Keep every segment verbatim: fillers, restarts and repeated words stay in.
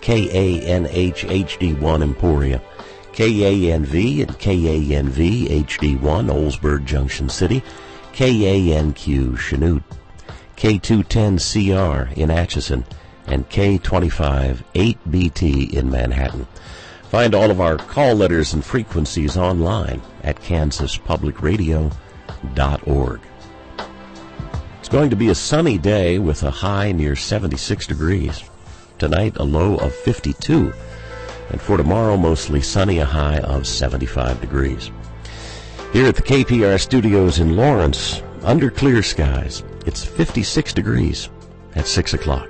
K A N H H D one Emporia, K A N V and K A N V H D one Oldsburg Junction City, K A N Q Chanute, K two ten C R in Atchison, and K twenty-five eight B T in Manhattan. Find all of our call letters and frequencies online at kansas public radio dot org. It's going to be a sunny day with a high near seventy-six degrees. Tonight, a low of fifty-two. And for tomorrow, mostly sunny, a high of seventy-five degrees. Here at the K P R studios in Lawrence, under clear skies, it's fifty-six degrees at six o'clock.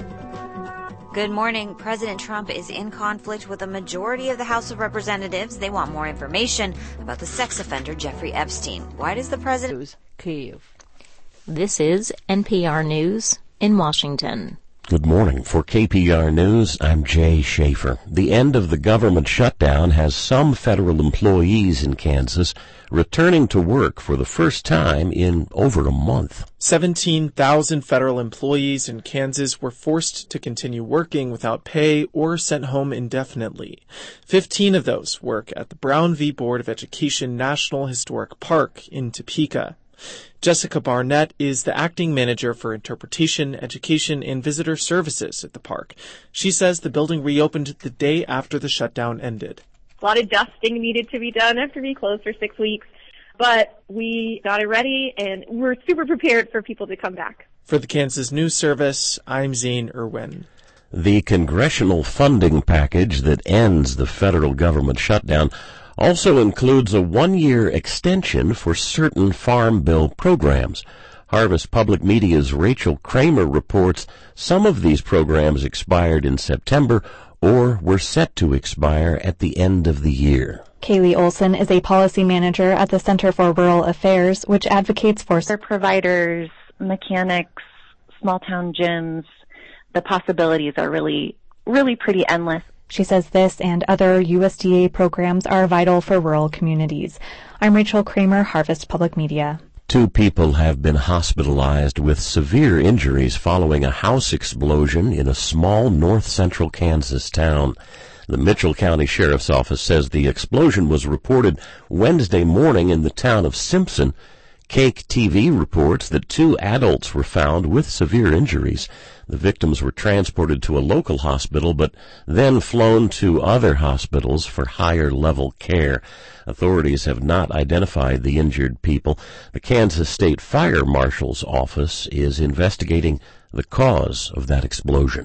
Good morning. President Trump is in conflict with a majority of the House of Representatives. They want more information about the sex offender Jeffrey Epstein. Why does the president... Kyiv. This is N P R News in Washington. Good morning. For K P R News, I'm Jay Schaefer. The end of the government shutdown has some federal employees in Kansas returning to work for the first time in over a month. seventeen thousand federal employees in Kansas were forced to continue working without pay or sent home indefinitely. Fifteen of those work at the Brown v. Board of Education National Historic Park in Topeka. Jessica Barnett is the acting manager for interpretation, education, and visitor services at the park. She says the building reopened the day after the shutdown ended. A lot of dusting needed to be done after being closed for six weeks, but we got it ready and we're super prepared for people to come back. For the Kansas News Service, I'm Zane Irwin. The congressional funding package that ends the federal government shutdown also includes a one-year extension for certain Farm Bill programs. Harvest Public Media's Rachel Kramer reports some of these programs expired in September or were set to expire at the end of the year. Kaylee Olson is a policy manager at the Center for Rural Affairs, which advocates for their providers, mechanics, small-town gyms. The possibilities are really, really pretty endless. She says this and other U S D A programs are vital for rural communities. I'm Rachel Kramer, Harvest Public Media. Two people have been hospitalized with severe injuries following a house explosion in a small north-central Kansas town. The Mitchell County Sheriff's Office says the explosion was reported Wednesday morning in the town of Simpson. Cake T V reports that two adults were found with severe injuries. The victims were transported to a local hospital, but then flown to other hospitals for higher-level care. Authorities have not identified the injured people. The Kansas State Fire Marshal's office is investigating the cause of that explosion.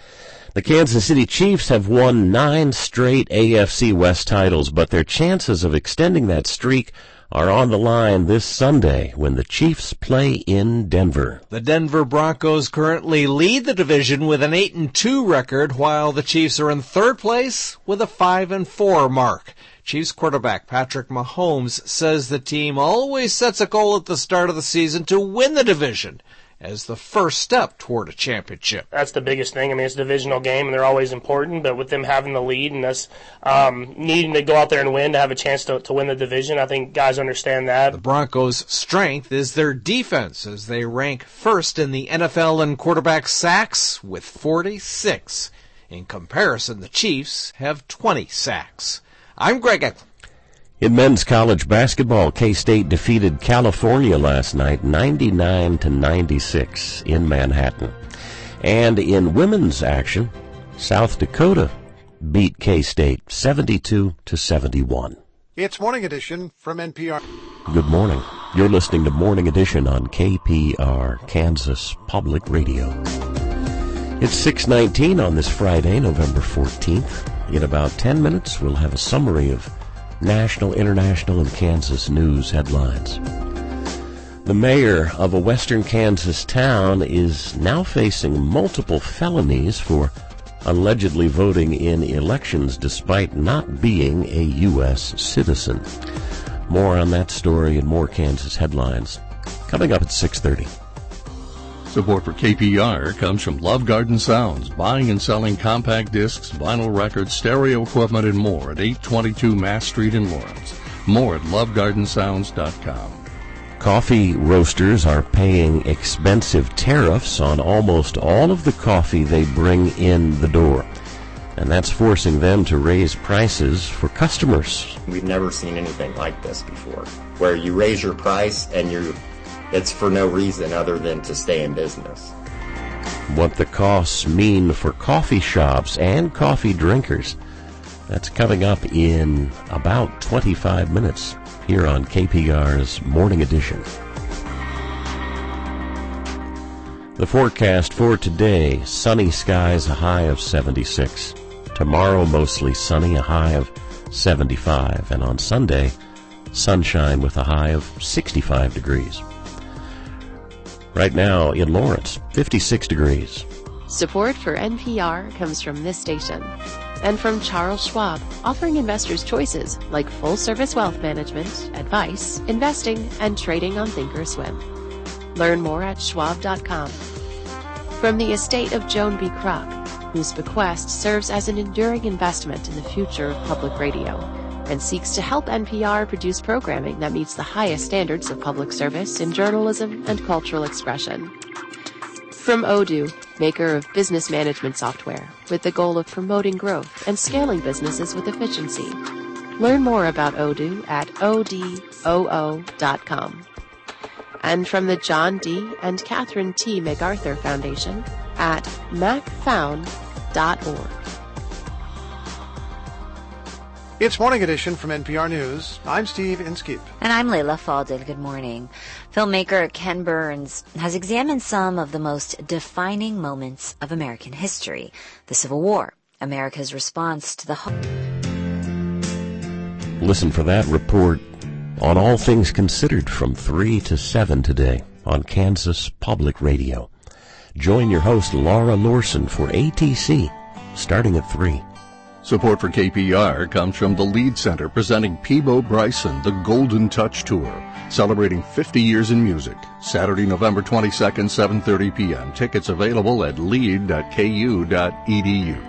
The Kansas City Chiefs have won nine straight A F C West titles, but their chances of extending that streak are on the line this Sunday when the Chiefs play in Denver. The Denver Broncos currently lead the division with an eight and two record, while the Chiefs are in third place with a five and four mark. Chiefs quarterback Patrick Mahomes says the team always sets a goal at the start of the season to win the division as the first step toward a championship. That's the biggest thing. I mean, it's a divisional game, and they're always important, but with them having the lead and us um, needing to go out there and win to have a chance to, to win the division, I think guys understand that. The Broncos' strength is their defense, as they rank first in the N F L in quarterback sacks with forty-six. In comparison, the Chiefs have twenty sacks. I'm Greg Eklund. In men's college basketball, K-State defeated California last night ninety-nine to ninety-six in Manhattan. And in women's action, South Dakota beat K-State seventy-two to seventy-one. It's Morning Edition from N P R. Good morning. You're listening to Morning Edition on K P R, Kansas Public Radio. It's six nineteen on this Friday, November fourteenth. In about ten minutes, we'll have a summary of national, international, and Kansas news headlines. The mayor of a western Kansas town is now facing multiple felonies for allegedly voting in elections despite not being a U S citizen. More on that story and more Kansas headlines coming up at six thirty. Support for K P R comes from Love Garden Sounds, buying and selling compact discs, vinyl records, stereo equipment, and more at eight twenty-two Mass Street in Lawrence. More at love garden sounds dot com. Coffee roasters are paying expensive tariffs on almost all of the coffee they bring in the door. and that's forcing them to raise prices for customers. We've never seen anything like this before, where you raise your price and you it's for no reason other than to stay in business. What the costs mean for coffee shops and coffee drinkers. That's coming up in about twenty-five minutes here on K P R's Morning Edition. The forecast for today, sunny skies, a high of seventy-six. Tomorrow, mostly sunny, a high of seventy-five. And on Sunday, sunshine with a high of sixty-five degrees. Right now in Lawrence, fifty-six degrees. Support for N P R comes from this station and from Charles Schwab, offering investors choices like full-service wealth management, advice, investing, and trading on Thinkorswim. Learn more at schwab dot com. From the estate of Joan B. Kroc, whose bequest serves as an enduring investment in the future of public radio and seeks to help N P R produce programming that meets the highest standards of public service in journalism and cultural expression. From Odoo, maker of business management software, with the goal of promoting growth and scaling businesses with efficiency. Learn more about Odoo at O D O O dot com. And from the John D. and Catherine T. MacArthur Foundation at mac found dot org. It's Morning Edition from N P R News. I'm Steve Inskeep. And I'm Layla Faldin. Good morning. Filmmaker Ken Burns has examined some of the most defining moments of American history. The Civil War, America's response to the... Ho- Listen for that report on All Things Considered from three to seven today on Kansas Public Radio. Join your host Laura Lorson for A T C starting at three. Support for K P R comes from the Lead Center presenting Peabo Bryson, the Golden Touch Tour, celebrating fifty years in music. Saturday, November twenty-second, seven thirty p.m. Tickets available at lead dot k u dot e d u.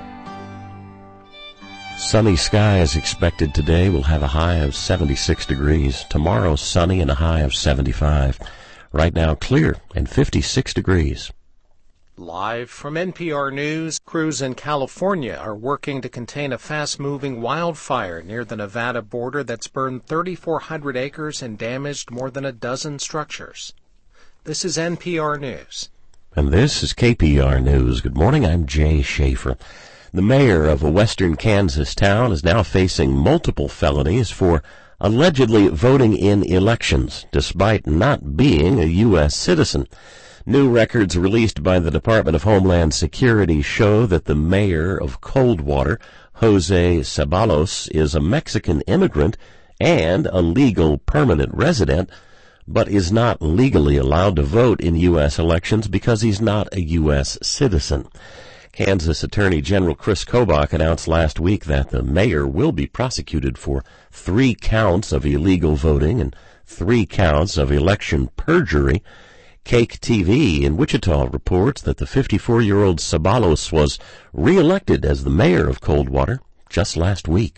Sunny skies expected today. We'll have a high of seventy-six degrees. Tomorrow, sunny and a high of seventy-five. Right now, clear and fifty-six degrees. Live from N P R News, crews in California are working to contain a fast-moving wildfire near the Nevada border that's burned thirty-four hundred acres and damaged more than a dozen structures. This is N P R News. And this is K P R News. Good morning, I'm Jay Schaefer. The mayor of a western Kansas town is now facing multiple felonies for allegedly voting in elections, despite not being a U S citizen. New records released by the Department of Homeland Security show that the mayor of Coldwater, Jose Ceballos, is a Mexican immigrant and a legal permanent resident, but is not legally allowed to vote in U S elections because he's not a U S citizen. Kansas Attorney General Chris Kobach announced last week that the mayor will be prosecuted for three counts of illegal voting and three counts of election perjury. Cake T V in Wichita reports that the fifty-four-year-old Ceballos was reelected as the mayor of Coldwater just last week.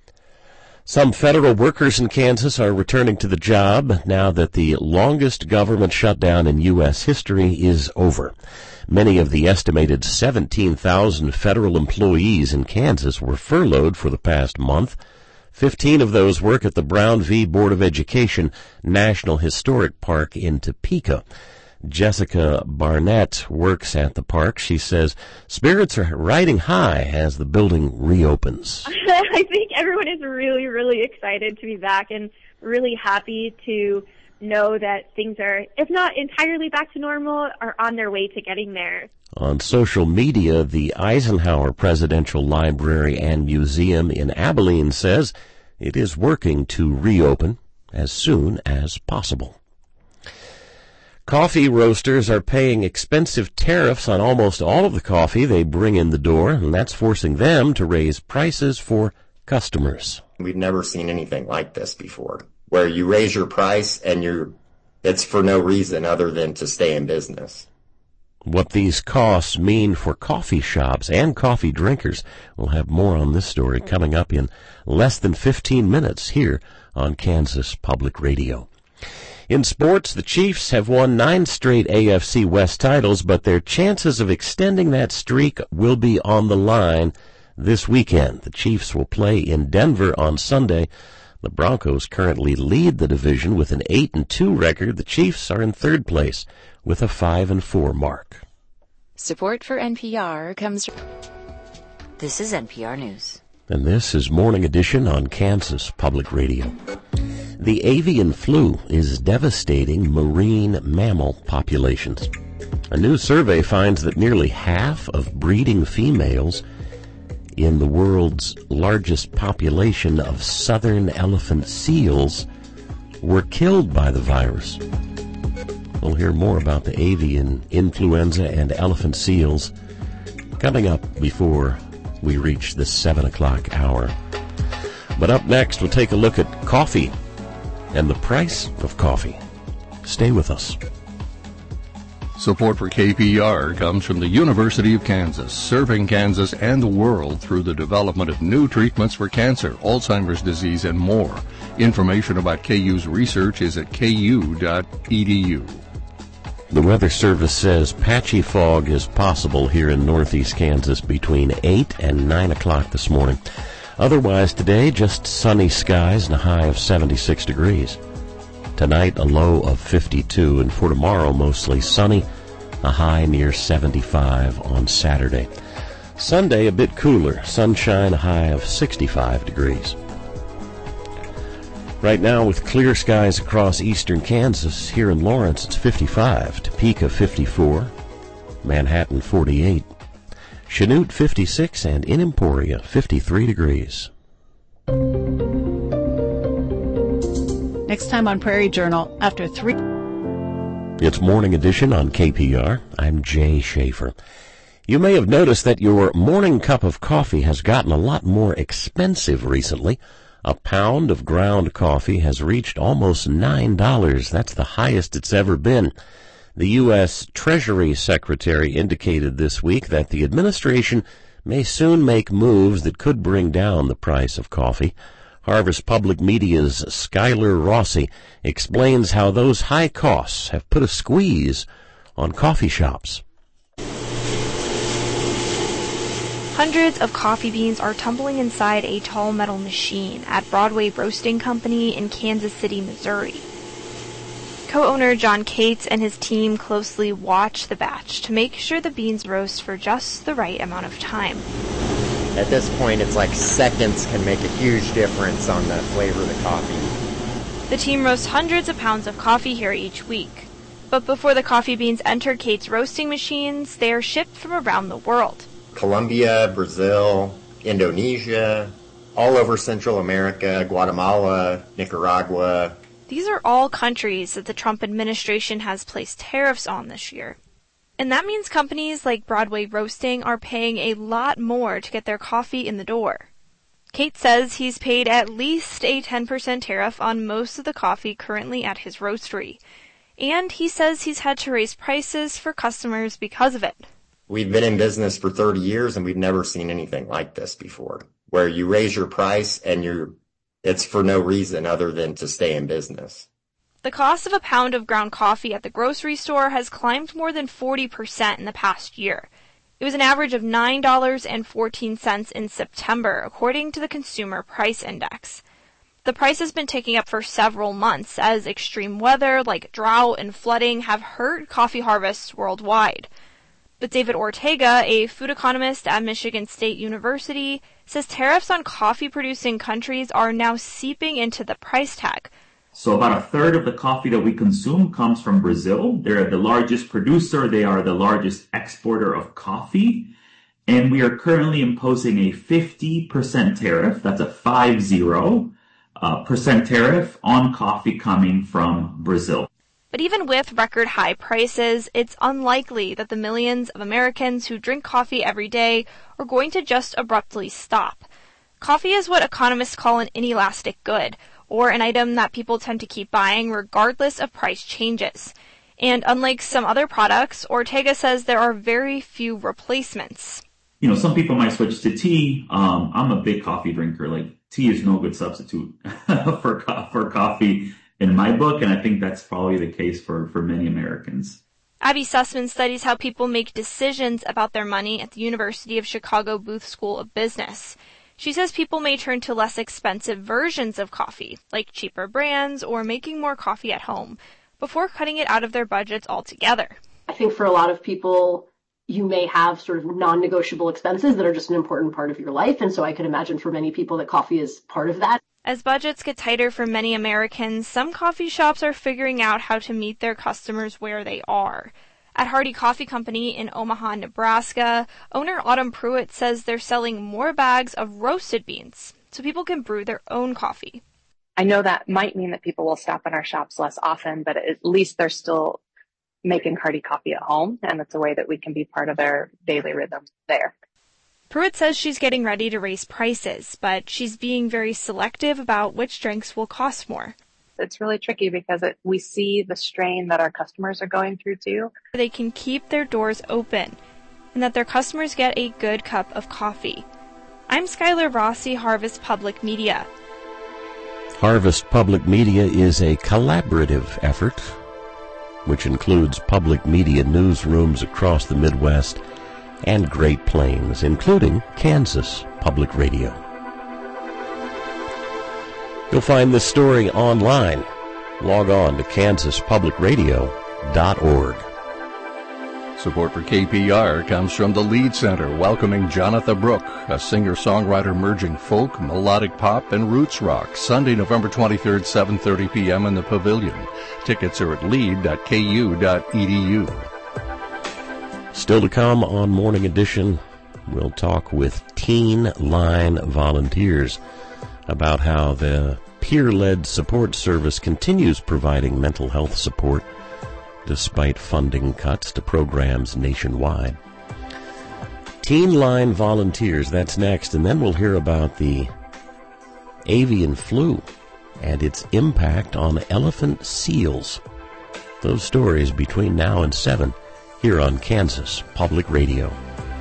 Some federal workers in Kansas are returning to the job now that the longest government shutdown in U S history is over. Many of the estimated seventeen thousand federal employees in Kansas were furloughed for the past month. Fifteen of those work at the Brown v. Board of Education National Historic Park in Topeka. Jessica Barnett works at the park. She says spirits are riding high as the building reopens. I think everyone is really, really excited to be back and really happy to know that things are, if not entirely back to normal, are on their way to getting there. On social media, the Eisenhower Presidential Library and Museum in Abilene says it is working to reopen as soon as possible. Coffee roasters are paying expensive tariffs on almost all of the coffee they bring in the door, and that's forcing them to raise prices for customers. We've never seen anything like this before, where you raise your price and you're, it's for no reason other than to stay in business. What these costs mean for coffee shops and coffee drinkers. We'll have more on this story coming up in less than fifteen minutes here on Kansas Public Radio. In sports, the Chiefs have won nine straight A F C West titles, but their chances of extending that streak will be on the line this weekend. The Chiefs will play in Denver on Sunday. The Broncos currently lead the division with an eight and two record. The Chiefs are in third place with a five and four mark. Support for N P R comes from... This is N P R News. And this is Morning Edition on Kansas Public Radio. The avian flu is devastating marine mammal populations. A new survey finds that nearly half of breeding females in the world's largest population of southern elephant seals were killed by the virus. We'll hear more about the avian influenza and elephant seals coming up before we reach the seven o'clock hour. But up next, we'll take a look at coffee and the price of coffee. Stay with us. Support for K P R comes from the University of Kansas, serving Kansas and the world through the development of new treatments for cancer, Alzheimer's disease, and more. Information about K U's research is at k u dot e d u. The Weather Service says patchy fog is possible here in northeast Kansas between eight and nine o'clock this morning. Otherwise today, just sunny skies and a high of seventy-six degrees. Tonight, a low of fifty-two, and for tomorrow, mostly sunny, a high near seventy-five on Saturday. Sunday, a bit cooler, sunshine, a high of sixty-five degrees. Right now, with clear skies across eastern Kansas, here in Lawrence, it's fifty-five, Topeka, fifty-four, Manhattan, forty-eight, Chanute, fifty-six, and in Emporia, fifty-three degrees. Next time on Prairie Journal, after three... It's Morning Edition on K P R. I'm Jay Schaefer. You may have noticed that your morning cup of coffee has gotten a lot more expensive recently. A pound of ground coffee has reached almost nine dollars. That's the highest it's ever been. The U S Treasury Secretary indicated this week that the administration may soon make moves that could bring down the price of coffee. Harvest Public Media's Skylar Rossi explains how those high costs have put a squeeze on coffee shops. Hundreds of coffee beans are tumbling inside a tall metal machine at Broadway Roasting Company in Kansas City, Missouri. Co-owner John Cates and his team closely watch the batch to make sure the beans roast for just the right amount of time. At this point, it's like seconds can make a huge difference on the flavor of the coffee. The team roasts hundreds of pounds of coffee here each week. But before the coffee beans enter Cates' roasting machines, they are shipped from around the world. Colombia, Brazil, Indonesia, all over Central America, Guatemala, Nicaragua. These are all countries that the Trump administration has placed tariffs on this year. And that means companies like Broadway Roasting are paying a lot more to get their coffee in the door. Kate says he's paid at least a ten percent tariff on most of the coffee currently at his roastery. And he says he's had to raise prices for customers because of it. We've been in business for thirty years and we've never seen anything like this before, where you raise your price and you're, it's for no reason other than to stay in business. The cost of a pound of ground coffee at the grocery store has climbed more than forty percent in the past year. It was an average of nine dollars and fourteen cents in September, according to the Consumer Price Index. The price has been ticking up for several months as extreme weather like drought and flooding have hurt coffee harvests worldwide. But David Ortega, a food economist at Michigan State University, says tariffs on coffee-producing countries are now seeping into the price tag. So about a third of the coffee that we consume comes from Brazil. They're the largest producer. They are the largest exporter of coffee. And we are currently imposing a fifty percent tariff. That's a five zero uh, percent tariff on coffee coming from Brazil. But even with record high prices, it's unlikely that the millions of Americans who drink coffee every day are going to just abruptly stop. Coffee is what economists call an inelastic good, or an item that people tend to keep buying regardless of price changes. And unlike some other products, Ortega says there are very few replacements. You know, some people might switch to tea. Um, I'm a big coffee drinker. Like, tea is no good substitute for co- for coffee in my book, and I think that's probably the case for, for many Americans. Abby Sussman studies how people make decisions about their money at the University of Chicago Booth School of Business. She says people may turn to less expensive versions of coffee, like cheaper brands or making more coffee at home, before cutting it out of their budgets altogether. I think for a lot of people, you may have sort of non-negotiable expenses that are just an important part of your life. And so I can imagine for many people that coffee is part of that. As budgets get tighter for many Americans, some coffee shops are figuring out how to meet their customers where they are. At Hardy Coffee Company in Omaha, Nebraska, owner Autumn Pruitt says they're selling more bags of roasted beans so people can brew their own coffee. I know that might mean that people will stop in our shops less often, but at least they're still making Hardy coffee at home, and it's a way that we can be part of their daily rhythm there. Pruitt says she's getting ready to raise prices, but she's being very selective about which drinks will cost more. It's really tricky because it, we see the strain that our customers are going through too. They can keep their doors open and that their customers get a good cup of coffee. I'm Skylar Rossi, Harvest Public Media. Harvest Public Media is a collaborative effort which includes public media newsrooms across the Midwest and Great Plains, including Kansas Public Radio. You'll find this story online. Log on to kansas public radio dot org. Support for K P R comes from the Lead Center, welcoming Jonathan Brooke, a singer-songwriter merging folk, melodic pop, and roots rock, Sunday, November twenty-third, seven thirty p.m. in the Pavilion. Tickets are at lead dot k u dot e d u. Still to come on Morning Edition, we'll talk with Teen Line volunteers about how the peer-led support service continues providing mental health support despite funding cuts to programs nationwide. Teen Line volunteers, that's next, and then we'll hear about the avian flu and its impact on elephant seals. Those stories between now and seven here on Kansas Public Radio.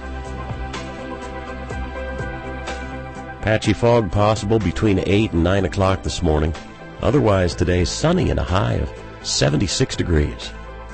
Patchy fog possible between eight and nine o'clock this morning. Otherwise today, sunny and a high of seventy-six degrees.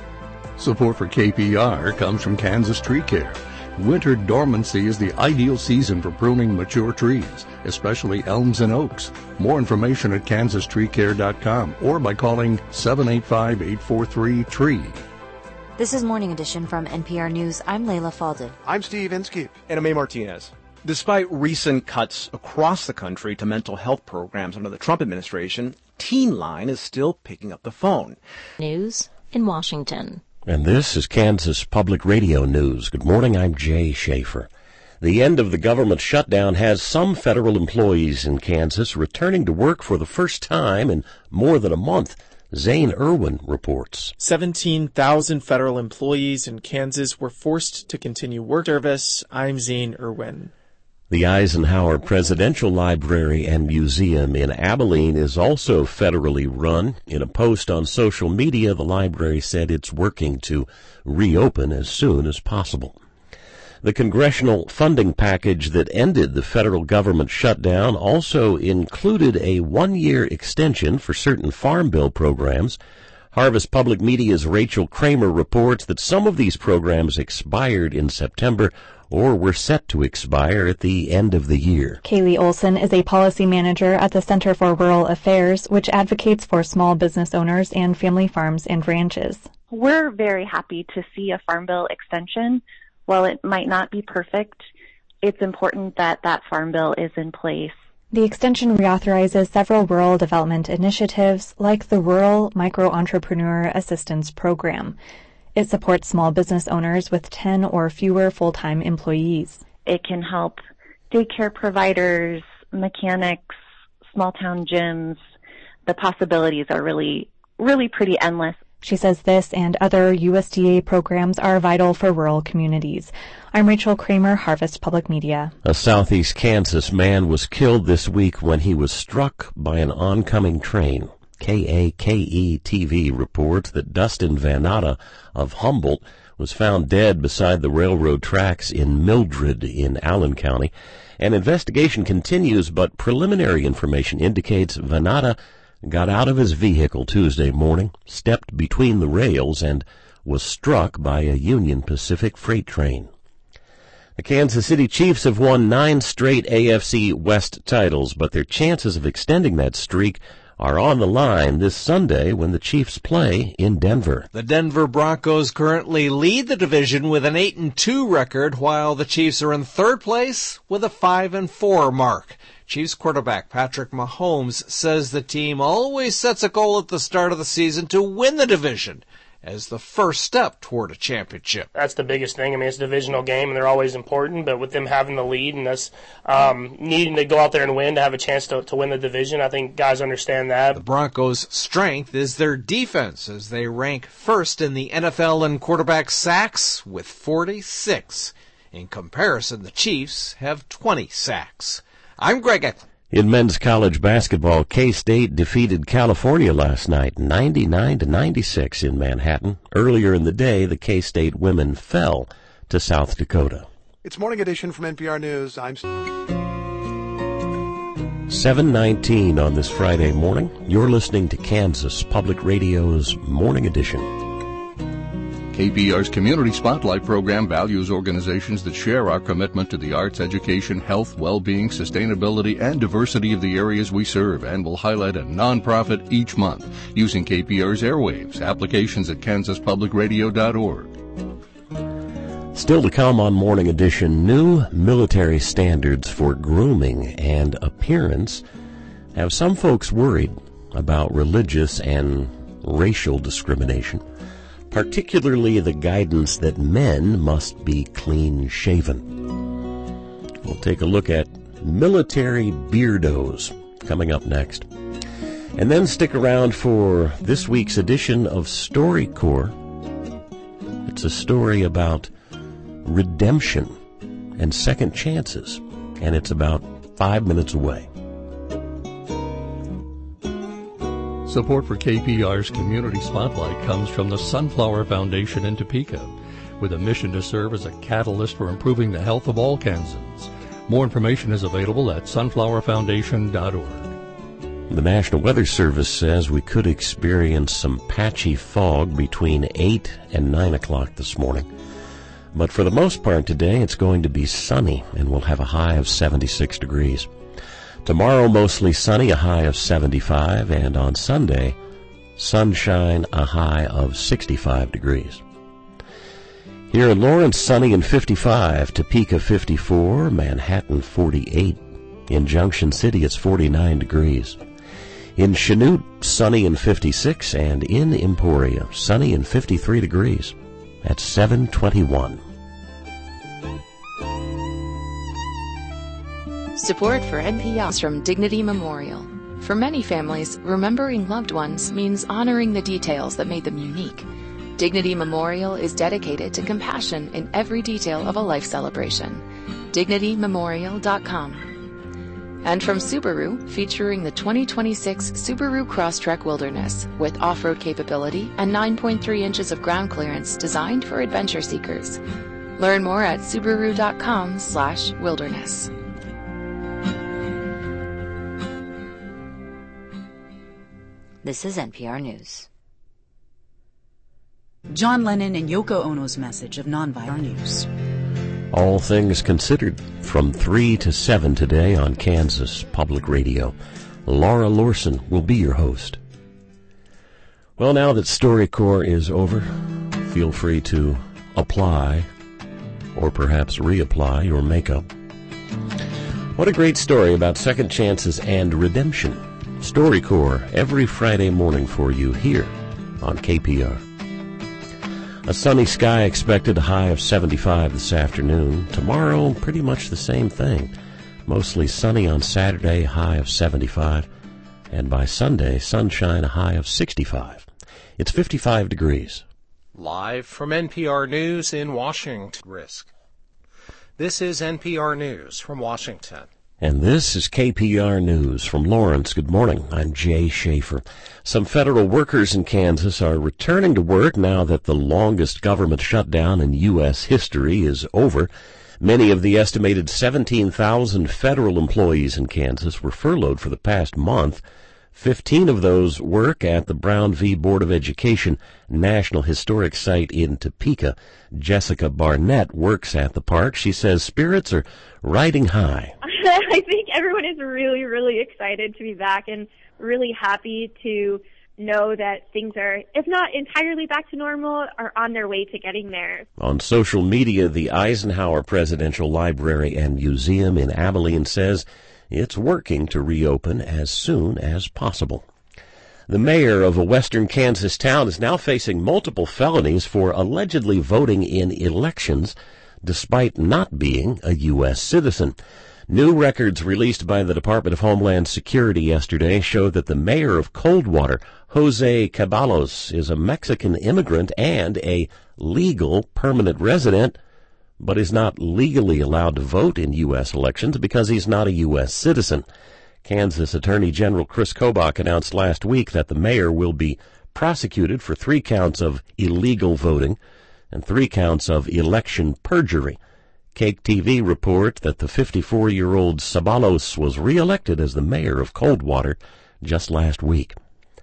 Support for K P R comes from Kansas Tree Care. Winter dormancy is the ideal season for pruning mature trees, especially elms and oaks. More information at kansas tree care dot com or by calling seven eight five, eight four three, T R E E. This is Morning Edition from N P R News. I'm Layla Falded. I'm Steve Inskeep. And I'm May Martinez. Despite recent cuts across the country to mental health programs under the Trump administration, Teen Line is still picking up the phone. News in Washington. And this is Kansas Public Radio News. Good morning, I'm Jay Schaefer. The end of the government shutdown has some federal employees in Kansas returning to work for the first time in more than a month. Zane Irwin reports. seventeen thousand federal employees in Kansas were forced to continue work service. I'm Zane Irwin. The Eisenhower Presidential Library and Museum in Abilene is also federally run. In a post on social media, the library said it's working to reopen as soon as possible. The congressional funding package that ended the federal government shutdown also included a one-year extension for certain Farm Bill programs. Harvest Public Media's Rachel Kramer reports that some of these programs expired in September or were set to expire at the end of the year. Kaylee Olson is a policy manager at the Center for Rural Affairs, which advocates for small business owners and family farms and ranches. We're very happy to see a Farm Bill extension. While it might not be perfect, it's important that that Farm Bill is in place. The extension reauthorizes several rural development initiatives like the Rural Micro-Entrepreneur Assistance Program. It supports small business owners with ten or fewer full-time employees. It can help daycare providers, mechanics, small-town gyms. The possibilities are really, really pretty endless. She says this and other U S D A programs are vital for rural communities. I'm Rachel Kramer, Harvest Public Media. A southeast Kansas man was killed this week when he was struck by an oncoming train. K A K E T V reports that Dustin Vanata of Humboldt was found dead beside the railroad tracks in Mildred in Allen County. An investigation continues, but preliminary information indicates Vanata got out of his vehicle Tuesday morning, stepped between the rails, and was struck by a Union Pacific freight train. The Kansas City Chiefs have won nine straight A F C West titles, but their chances of extending that streak are on the line this Sunday when the Chiefs play in Denver. The Denver Broncos currently lead the division with an eight and two record, while the Chiefs are in third place with a five and four mark. Chiefs quarterback Patrick Mahomes says the team always sets a goal at the start of the season to win the division as the first step toward a championship. That's the biggest thing. I mean, it's a divisional game, and they're always important, but with them having the lead and us um, needing to go out there and win to have a chance to, to win the division, I think guys understand that. The Broncos' strength is their defense, as they rank first in the N F L in quarterback sacks with forty-six. In comparison, the Chiefs have twenty sacks. I'm Greg Eklund. In men's college basketball, K-State defeated California last night, ninety-nine to ninety-six in Manhattan. Earlier in the day, the K-State women fell to South Dakota. It's Morning Edition from N P R News. I'm seven nineteen on this Friday morning. You're listening to Kansas Public Radio's Morning Edition. K P R's Community Spotlight program values organizations that share our commitment to the arts, education, health, well-being, sustainability, and diversity of the areas we serve, and will highlight a nonprofit each month using K P R's airwaves. Applications at kansas public radio dot org. Still to come on Morning Edition, new military standards for grooming and appearance have some folks worried about religious and racial discrimination, particularly the guidance that men must be clean-shaven. We'll take a look at military beardos coming up next. And then stick around for this week's edition of StoryCorps. It's a story about redemption and second chances, and it's about five minutes away. Support for K P R's Community Spotlight comes from the Sunflower Foundation in Topeka, with a mission to serve as a catalyst for improving the health of all Kansans. More information is available at sunflower foundation dot org. The National Weather Service says we could experience some patchy fog between eight and nine o'clock this morning. But for the most part today, it's going to be sunny, and we'll have a high of seventy-six degrees. Tomorrow, mostly sunny, a high of seventy-five, and on Sunday, sunshine, a high of sixty-five degrees. Here in Lawrence, sunny and fifty-five, Topeka fifty-four, Manhattan forty-eight. In Junction City, it's forty-nine degrees. In Chanute, sunny and fifty-six, and in Emporia, sunny and fifty-three degrees at seven twenty-one. Support for N P R is from Dignity Memorial. For many families, remembering loved ones means honoring the details that made them unique. Dignity Memorial is dedicated to compassion in every detail of a life celebration. dignity memorial dot com. And from Subaru, featuring the twenty twenty-six Subaru Crosstrek Wilderness with off-road capability and nine point three inches of ground clearance designed for adventure seekers. Learn more at subaru dot com slash wilderness. This is N P R News. John Lennon and Yoko Ono's message of nonviolent news. All things considered, from three to seven today on Kansas Public Radio. Laura Lorson will be your host. Well, now that StoryCorps is over, feel free to apply or perhaps reapply your makeup. What a great story about second chances and redemption. StoryCorps every Friday morning for you here on K P R. A sunny sky expected, a high of seventy-five this afternoon. Tomorrow, pretty much the same thing. Mostly sunny on Saturday, high of seventy-five. And by Sunday, sunshine, a high of sixty-five. It's fifty-five degrees. Live from N P R News in Washington. Risk. This is N P R News from Washington. And this is K P R News from Lawrence. Good morning. I'm Jay Schaefer. Some federal workers in Kansas are returning to work now that the longest government shutdown in U S history is over. Many of the estimated seventeen thousand federal employees in Kansas were furloughed for the past month. Fifteen of those work at the Brown v. Board of Education National Historic Site in Topeka. Jessica Barnett works at the park. She says spirits are riding high. I think everyone is really, really excited to be back and really happy to know that things are, if not entirely back to normal, are on their way to getting there. On social media, the Eisenhower Presidential Library and Museum in Abilene says it's working to reopen as soon as possible. The mayor of a western Kansas town is now facing multiple felonies for allegedly voting in elections despite not being a U S citizen. New records released by the Department of Homeland Security yesterday show that the mayor of Coldwater, Jose Caballos, is a Mexican immigrant and a legal permanent resident, but is not legally allowed to vote in U S elections because he's not a U S citizen. Kansas Attorney General Chris Kobach announced last week that the mayor will be prosecuted for three counts of illegal voting and three counts of election perjury. Cake T V reports that the fifty-four-year-old Sabalos was reelected as the mayor of Coldwater just last week.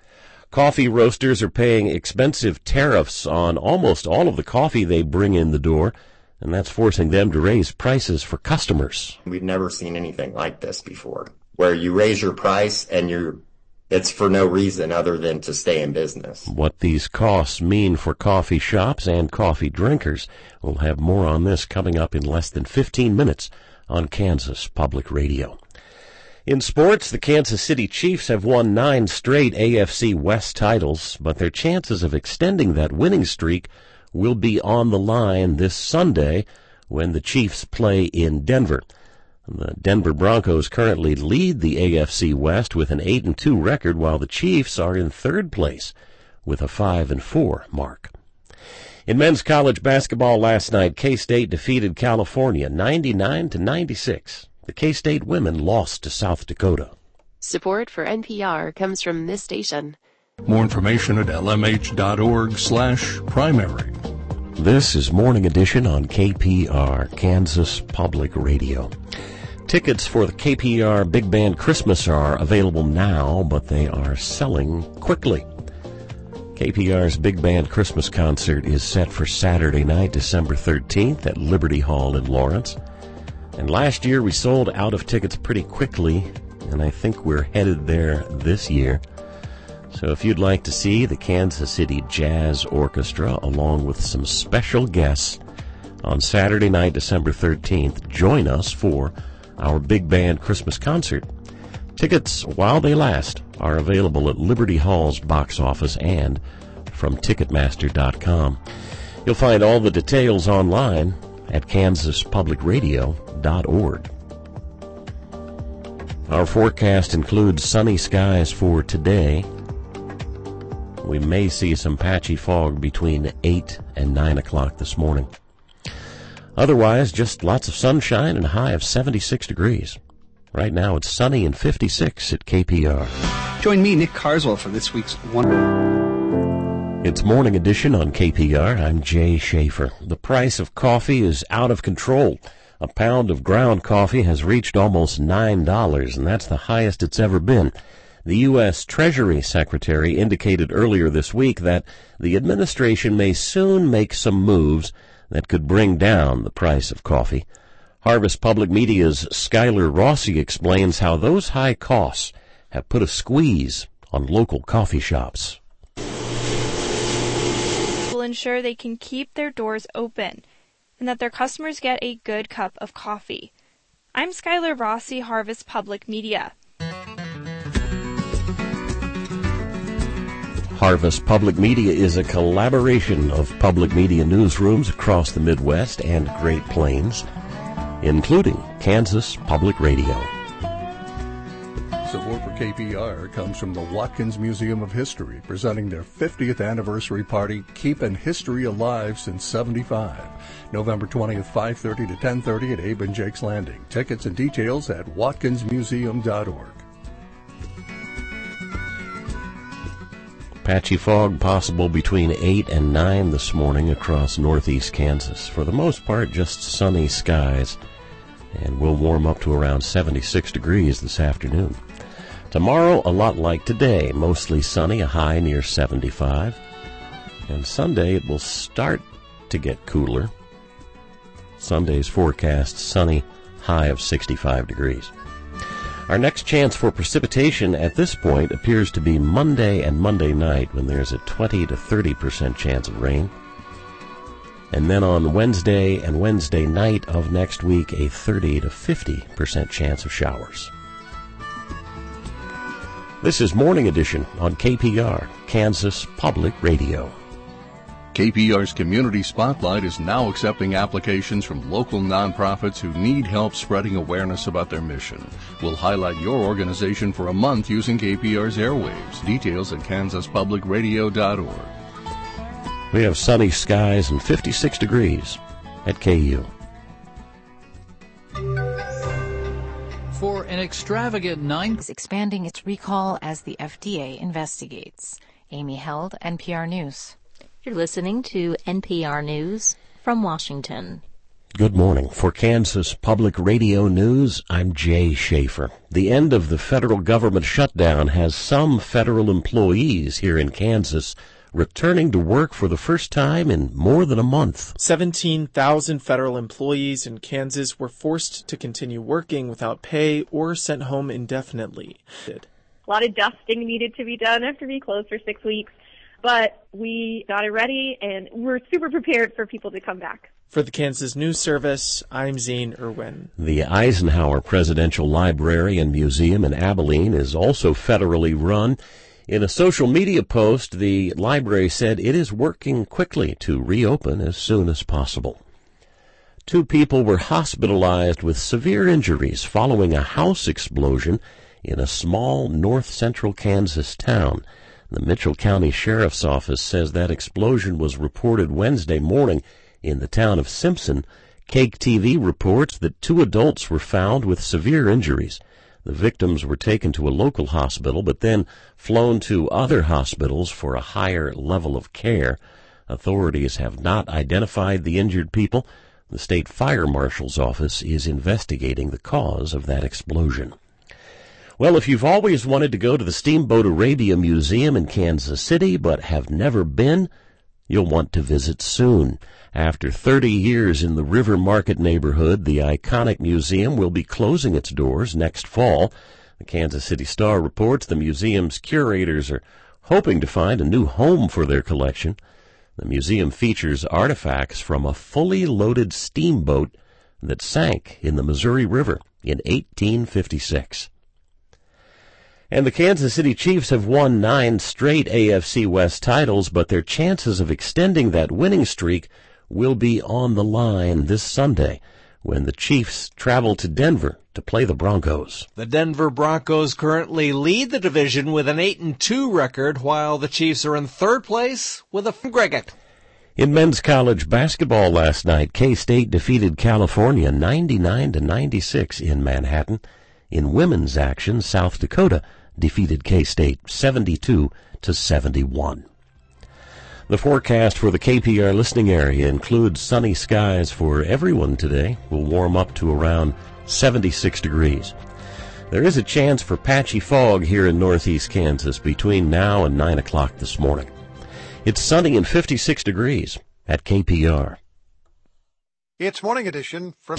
Coffee roasters are paying expensive tariffs on almost all of the coffee they bring in the door, and that's forcing them to raise prices for customers. We've never seen anything like this before, where you raise your price and you're it's for no reason other than to stay in business. What these costs mean for coffee shops and coffee drinkers. We'll have more on this coming up in less than fifteen minutes on Kansas Public Radio. In sports, the Kansas City Chiefs have won nine straight A F C West titles, but their chances of extending that winning streak will be on the line this Sunday when the Chiefs play in Denver. The Denver Broncos currently lead the A F C West with an eight and two record, while the Chiefs are in third place with a five and four mark. In men's college basketball last night, K-State defeated California ninety-nine to ninety-six. The K-State women lost to South Dakota. Support for N P R comes from this station. More information at L M H dot org slash primary. This is Morning Edition on K P R, Kansas Public Radio. Tickets for the K P R Big Band Christmas are available now, but they are selling quickly. K P R's Big Band Christmas concert is set for Saturday night, December thirteenth at Liberty Hall in Lawrence. And last year we sold out of tickets pretty quickly, and I think we're headed there this year. So if you'd like to see the Kansas City Jazz Orchestra along with some special guests on Saturday night, December thirteenth, join us for our Big Band Christmas concert. Tickets, while they last, are available at Liberty Hall's box office and from Ticketmaster dot com. You'll find all the details online at Kansas Public Radio dot org. Our forecast includes sunny skies for today. We may see some patchy fog between eight and nine o'clock this morning. Otherwise, just lots of sunshine and a high of seventy-six degrees. Right now, it's sunny and fifty-six at K P R. Join me, Nick Carswell, for this week's One. It's Morning Edition on K P R. I'm Jay Schaefer. The price of coffee is out of control. A pound of ground coffee has reached almost nine dollars, and that's the highest it's ever been. The U S Treasury Secretary indicated earlier this week that the administration may soon make some moves that could bring down the price of coffee. Harvest Public Media's Skylar Rossi explains how those high costs have put a squeeze on local coffee shops. Will ensure they can keep their doors open and that their customers get a good cup of coffee. I'm Skylar Rossi, Harvest Public Media. Harvest Public Media is a collaboration of public media newsrooms across the Midwest and Great Plains, including Kansas Public Radio. Support for K P R comes from the Watkins Museum of History, presenting their fiftieth anniversary party, Keepin' History Alive Since seventy-five. November twentieth, five thirty to ten thirty at Abe and Jake's Landing. Tickets and details at watkins museum dot org. Patchy fog possible between eight and nine this morning across northeast Kansas. For the most part, just sunny skies, and we'll warm up to around seventy-six degrees this afternoon. Tomorrow, a lot like today, mostly sunny, a high near seventy-five. And Sunday, it will start to get cooler. Sunday's forecast, sunny, high of sixty-five degrees. Our next chance for precipitation at this point appears to be Monday and Monday night, when there's a twenty to thirty percent chance of rain. And then on Wednesday and Wednesday night of next week, a thirty to fifty percent chance of showers. This is Morning Edition on K P R, Kansas Public Radio. K P R's Community Spotlight is now accepting applications from local nonprofits who need help spreading awareness about their mission. We'll highlight your organization for a month using K P R's airwaves. Details at kansas public radio dot org. We have sunny skies and fifty-six degrees at K U. For an extravagant nine... is expanding its recall as the F D A investigates. Amy Held, N P R News. You're listening to N P R News from Washington. Good morning. For Kansas Public Radio News, I'm Jay Schaefer. The end of the federal government shutdown has some federal employees here in Kansas returning to work for the first time in more than a month. seventeen thousand federal employees in Kansas were forced to continue working without pay or sent home indefinitely. A lot of dusting needed to be done after we closed for six weeks. But we got it ready, and we're super prepared for people to come back. For the Kansas News Service, I'm Zane Irwin. The Eisenhower Presidential Library and Museum in Abilene is also federally run. In a social media post, the library said it is working quickly to reopen as soon as possible. Two people were hospitalized with severe injuries following a house explosion in a small north-central Kansas town. The Mitchell County Sheriff's Office says that explosion was reported Wednesday morning in the town of Simpson. Cake T V reports that two adults were found with severe injuries. The victims were taken to a local hospital, but then flown to other hospitals for a higher level of care. Authorities have not identified the injured people. The state fire marshal's office is investigating the cause of that explosion. Well, if you've always wanted to go to the Steamboat Arabia Museum in Kansas City but have never been, you'll want to visit soon. After thirty years in the River Market neighborhood, the iconic museum will be closing its doors next fall. The Kansas City Star reports the museum's curators are hoping to find a new home for their collection. The museum features artifacts from a fully loaded steamboat that sank in the Missouri River in eighteen fifty-six. And the Kansas City Chiefs have won nine straight A F C West titles, but their chances of extending that winning streak will be on the line this Sunday when the Chiefs travel to Denver to play the Broncos. The Denver Broncos currently lead the division with an eight and two record, while the Chiefs are in third place with a Greggett. In men's college basketball last night, K-State defeated California ninety-nine to ninety-six in Manhattan. In women's action, South Dakota defeated K-State seventy-two to seventy-one. The forecast for the K P R listening area includes sunny skies for everyone today. Will warm up to around seventy-six degrees. There is a chance for patchy fog here in northeast Kansas between now and nine o'clock this morning. It's sunny and fifty-six degrees at K P R. It's Morning Edition from...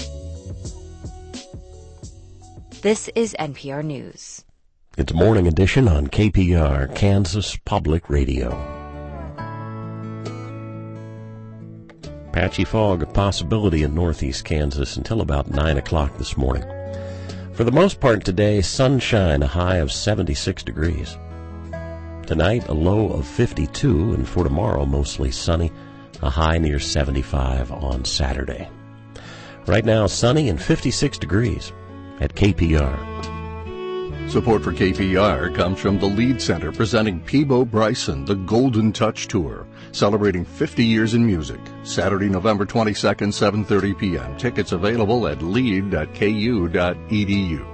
This is N P R News. It's Morning Edition on K P R, Kansas Public Radio. Patchy fog a possibility in northeast Kansas until about nine o'clock this morning. For the most part today, sunshine, a high of seventy-six degrees. Tonight, a low of fifty-two, and for tomorrow, mostly sunny, a high near seventy-five on Saturday. Right now, sunny and fifty-six degrees at K P R. Support for K P R comes from the Lead Center, presenting Peabo Bryson, the Golden Touch Tour, celebrating fifty years in music. Saturday, November twenty-second, seven thirty p.m. Tickets available at lead dot k u dot e d u.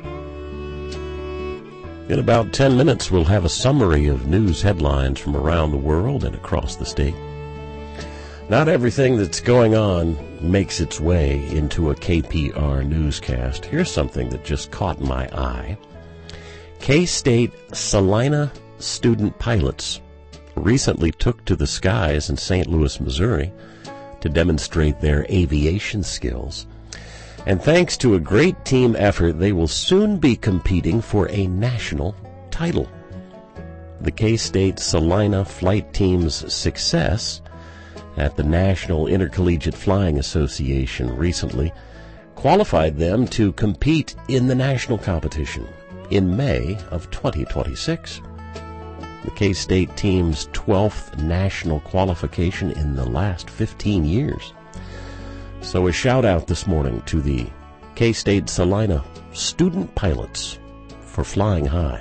In about ten minutes, we'll have a summary of news headlines from around the world and across the state. Not everything that's going on makes its way into a K P R newscast. Here's something that just caught my eye. K-State Salina student pilots recently took to the skies in Saint Louis, Missouri to demonstrate their aviation skills. And thanks to a great team effort, they will soon be competing for a national title. The K-State Salina flight team's success at the National Intercollegiate Flying Association recently qualified them to compete in the national competition in May of twenty twenty-six. The K-State team's twelfth national qualification in the last fifteen years. So a shout out this morning to the K-State Salina student pilots for flying high.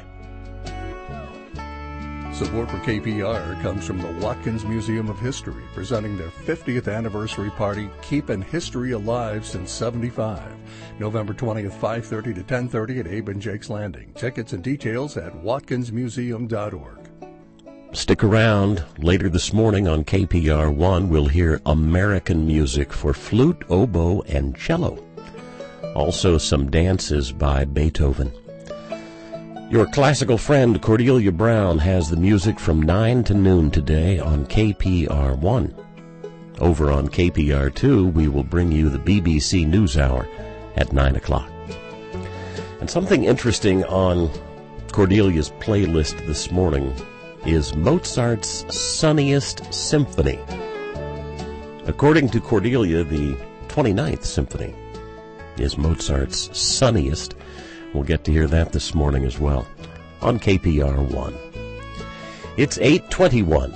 Support for K P R comes from the Watkins Museum of History, presenting their fiftieth anniversary party, Keepin' History Alive Since seventy-five. November twentieth, five thirty to ten thirty at Abe and Jake's Landing. Tickets and details at watkins museum dot org. Stick around. Later this morning on K P R one, we'll hear American music for flute, oboe, and cello. Also some dances by Beethoven. Your classical friend Cordelia Brown has the music from nine to noon today on K P R one. Over on K P R two, we will bring you the B B C NewsHour at nine o'clock. And something interesting on Cordelia's playlist this morning is Mozart's Sunniest Symphony. According to Cordelia, the twenty-ninth Symphony is Mozart's sunniest. We'll get to hear that this morning as well on K P R one. It's eight twenty-one.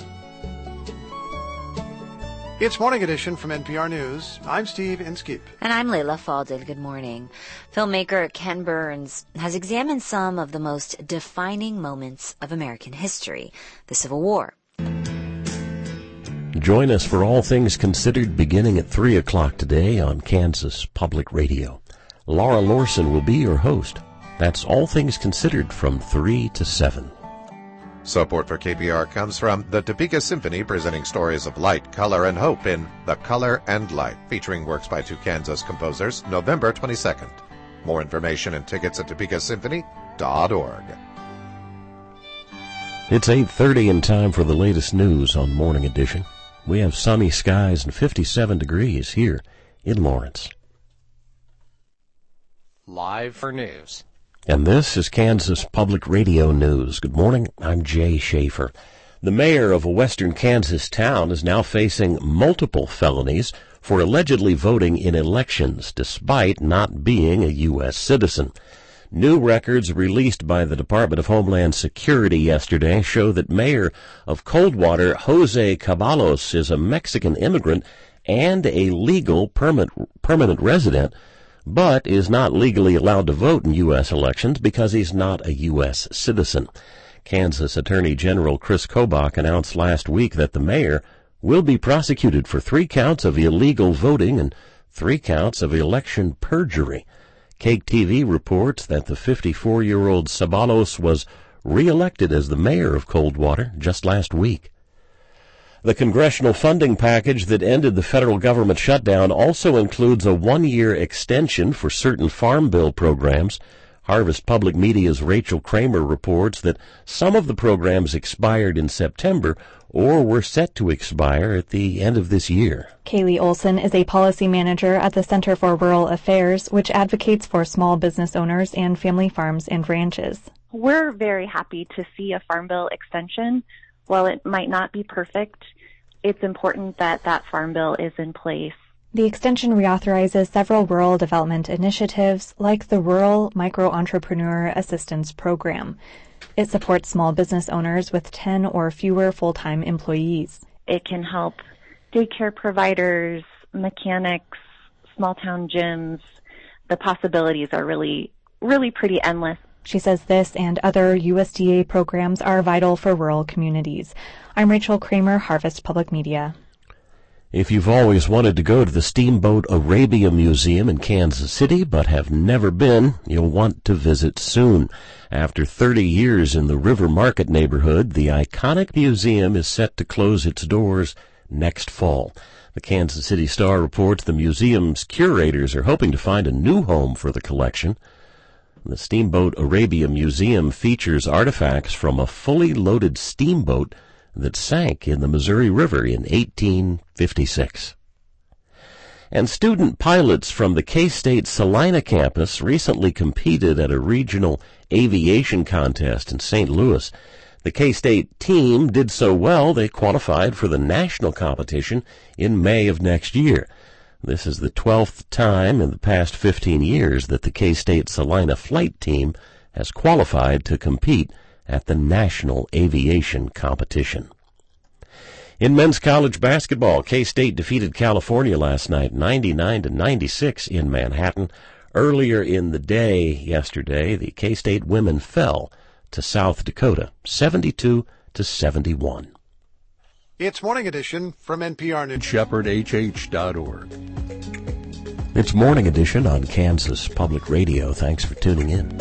It's Morning Edition from N P R News. I'm Steve Inskeep. And I'm Layla Faldil. Good morning. Filmmaker Ken Burns has examined some of the most defining moments of American history, the Civil War. Join us for All Things Considered beginning at three o'clock today on Kansas Public Radio. Laura Lorson will be your host. That's All Things Considered from three to seven. Support for K P R comes from the Topeka Symphony, presenting stories of light, color, and hope in The Color and Light, featuring works by two Kansas composers, November twenty-second. More information and tickets at topeka symphony dot org. It's eight thirty and time for the latest news on Morning Edition. We have sunny skies and fifty-seven degrees here in Lawrence. Live for news. And this is Kansas Public Radio News. Good morning, I'm Jay Schaefer. The mayor of a western Kansas town is now facing multiple felonies for allegedly voting in elections despite not being a U S citizen. New records released by the Department of Homeland Security yesterday show that Mayor of Coldwater, Jose Caballos, is a Mexican immigrant and a legal permanent, permanent resident, but is not legally allowed to vote in U S elections because he's not a U S citizen. Kansas Attorney General Chris Kobach announced last week that the mayor will be prosecuted for three counts of illegal voting and three counts of election perjury. Cake T V reports that the fifty-four-year-old Sabalos was re-elected as the mayor of Coldwater just last week. The congressional funding package that ended the federal government shutdown also includes a one-year extension for certain Farm Bill programs. Harvest Public Media's Rachel Kramer reports that some of the programs expired in September or were set to expire at the end of this year. Kaylee Olson is a policy manager at the Center for Rural Affairs, which advocates for small business owners and family farms and ranches. We're very happy to see a Farm Bill extension. While it might not be perfect, it's important that that Farm Bill is in place. The extension reauthorizes several rural development initiatives like the Rural Micro-Entrepreneur Assistance Program. It supports small business owners with ten or fewer full-time employees. It can help daycare providers, mechanics, small-town gyms. The possibilities are really, really pretty endless. She says this and other U S D A programs are vital for rural communities. I'm Rachel Kramer, Harvest Public Media. If you've always wanted to go to the Steamboat Arabia Museum in Kansas City but have never been, you'll want to visit soon. After thirty years in the River Market neighborhood, the iconic museum is set to close its doors next fall. The Kansas City Star reports the museum's curators are hoping to find a new home for the collection. The Steamboat Arabia Museum features artifacts from a fully loaded steamboat that sank in the Missouri River in eighteen fifty-six. And student pilots from the K-State Salina campus recently competed at a regional aviation contest in Saint Louis. The K-State team did so well they qualified for the national competition in May of next year. This is the twelfth time in the past fifteen years that the K-State Salina flight team has qualified to compete at the national aviation competition. In men's college basketball, K-State defeated California last night ninety-nine to ninety-six in Manhattan. Earlier in the day yesterday, the K-State women fell to South Dakota seventy-two to seventy-one. It's Morning Edition from N P R News. shepherd h h dot org. It's Morning Edition on Kansas Public Radio. Thanks for tuning in.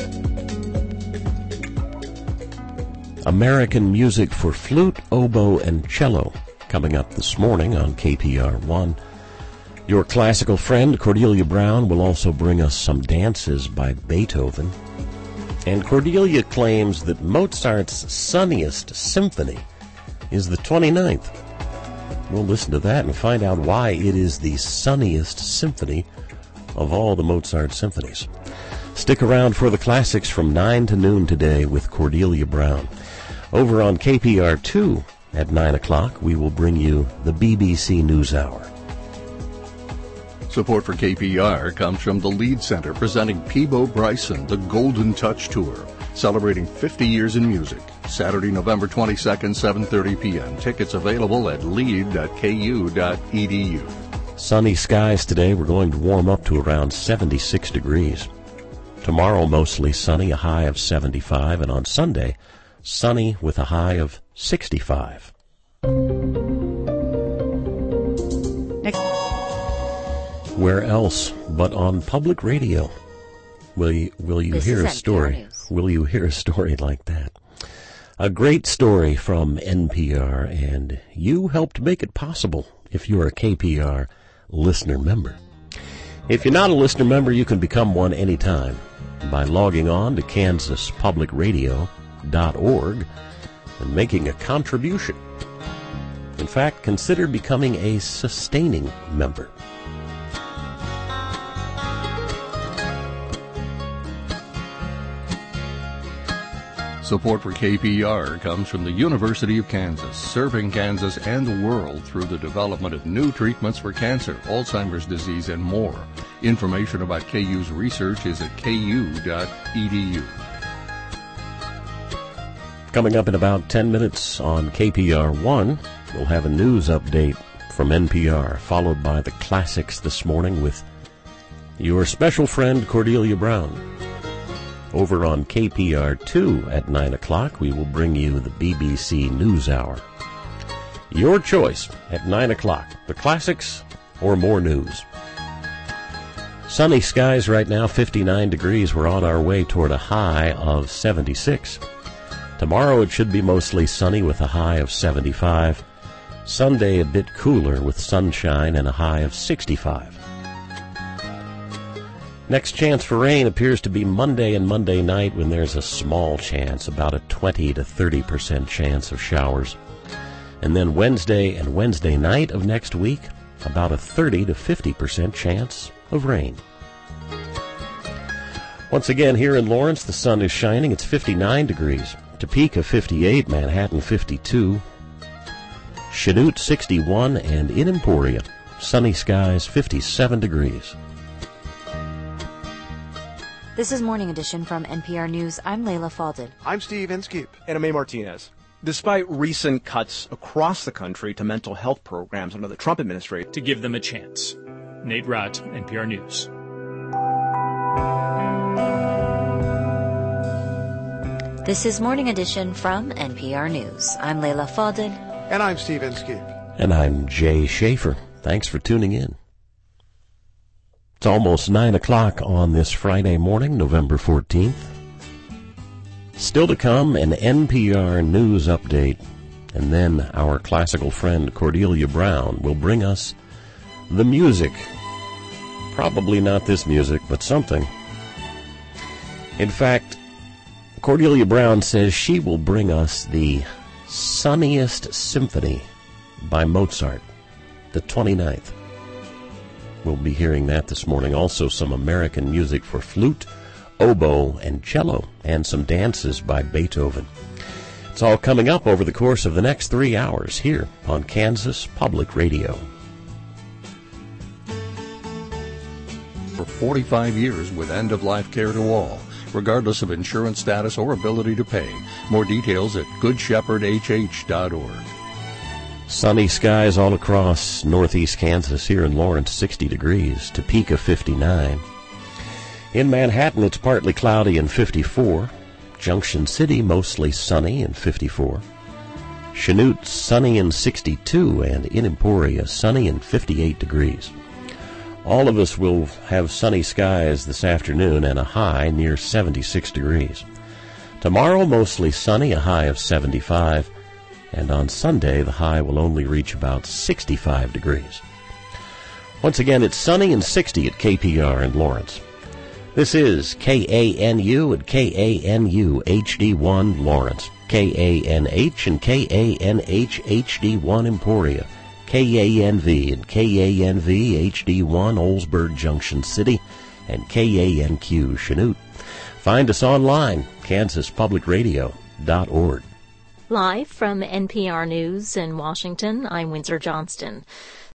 American music for flute, oboe, and cello coming up this morning on K P R one. Your classical friend Cordelia Brown will also bring us some dances by Beethoven. And Cordelia claims that Mozart's sunniest symphony is the twenty-ninth. We'll listen to that and find out why it is the sunniest symphony of all the Mozart symphonies. Stick around for the classics from nine to noon today with Cordelia Brown. Over on K P R two at nine o'clock, we will bring you the B B C NewsHour. Support for K P R comes from the Lead Center, presenting Peabo Bryson, the Golden Touch Tour, celebrating fifty years in music. Saturday, November twenty-second, seven thirty p.m. Tickets available at lead dot k u dot e d u. Sunny skies today. We're going to warm up to around seventy-six degrees. Tomorrow, mostly sunny, a high of seventy-five. And on Sunday, sunny with a high of sixty-five. Next. Where else but on public radio will you, will you This hear is a N P R story? News. Will you hear a story like that? A great story from N P R, and you helped make it possible if you're a K P R listener member. If you're not a listener member, you can become one anytime by logging on to kansas public radio dot org and making a contribution. In fact, consider becoming a sustaining member. Support for K P R comes from the University of Kansas, serving Kansas and the world through the development of new treatments for cancer, Alzheimer's disease, and more. Information about K U's research is at k u dot e d u. Coming up in about ten minutes on K P R one, we'll have a news update from N P R, followed by the classics this morning with your special friend Cordelia Brown. Over on K P R two at nine o'clock, we will bring you the B B C NewsHour. Your choice at nine o'clock, the classics or more news. Sunny skies right now, fifty-nine degrees. We're on our way toward a high of seventy-six. Tomorrow it should be mostly sunny with a high of seventy-five. Sunday a bit cooler with sunshine and a high of sixty-five. Next chance for rain appears to be Monday and Monday night, when there's a small chance, about a twenty to thirty percent chance of showers. And then Wednesday and Wednesday night of next week, about a thirty to fifty percent chance of rain. Once again, here in Lawrence, the sun is shining. It's fifty-nine degrees. Topeka, fifty-eight. Manhattan, fifty-two. Chanute, sixty-one. And in Emporia, sunny skies, fifty-seven degrees. This is Morning Edition from N P R News. I'm Layla Falded. I'm Steve Inskeep. And I'm May Martinez. Despite recent cuts across the country to mental health programs under the Trump administration, to give them a chance. Nate Rott, N P R News. This is Morning Edition from N P R News. I'm Layla Falded. And I'm Steve Inskeep. And I'm Jay Schaefer. Thanks for tuning in. It's almost nine o'clock on this Friday morning, November fourteenth. Still to come, an N P R News update, and then our classical friend Cordelia Brown will bring us the music. Probably not this music, but something. In fact, Cordelia Brown says she will bring us the Sunniest Symphony by Mozart, the twenty-ninth. We'll be hearing that this morning. Also some American music for flute, oboe, and cello, and some dances by Beethoven. It's all coming up over the course of the next three hours here on Kansas Public Radio. For forty-five years with end-of-life care to all, regardless of insurance status or ability to pay. More details at good shepherd h h dot org. Sunny skies all across northeast Kansas. Here in Lawrence, sixty degrees. Topeka, fifty-nine. In Manhattan, it's partly cloudy and fifty-four. Junction City, mostly sunny and fifty-four. Chanute, sunny and sixty-two. And in Emporia, sunny and fifty-eight degrees. All of us will have sunny skies this afternoon and a high near seventy-six degrees. Tomorrow, mostly sunny, a high of seventy-five. And on Sunday, the high will only reach about sixty-five degrees. Once again, it's sunny and sixty at K P R in Lawrence. This is K A N U and K A N U H D one Lawrence, K A N H and K A N H H D one Emporia, K A N V and K A N V H D one Oldsburg Junction City, and K A N Q Chanute. Find us online, kansas public radio dot org. Live from N P R News in Washington, I'm Windsor Johnston.